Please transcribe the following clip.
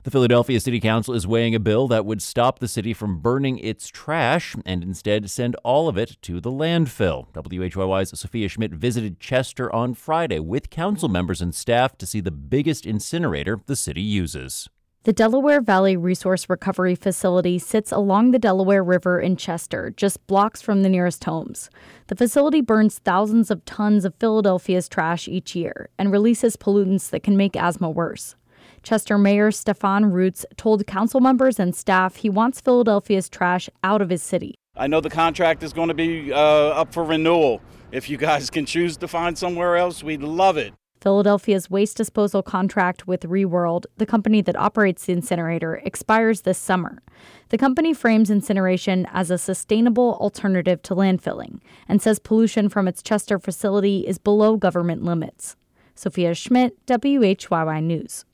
The Philadelphia City Council is weighing a bill that would stop the city from burning its trash and instead send all of it to the landfill. WHYY's Sophia Schmidt visited Chester on Friday with council members and staff to see the biggest incinerator the city uses. The Delaware Valley Resource Recovery Facility sits along the Delaware River in Chester, just blocks from the nearest homes. The facility burns thousands of tons of Philadelphia's trash each year and releases pollutants that can make asthma worse. Chester Mayor Stefan Roots told council members and staff he wants Philadelphia's trash out of his city. I know the contract is going to be up for renewal. If you guys can choose to find somewhere else, we'd love it. Philadelphia's waste disposal contract with ReWorld, the company that operates the incinerator, expires this summer. The company frames incineration as a sustainable alternative to landfilling and says pollution from its Chester facility is below government limits. Sophia Schmidt, WHYY News.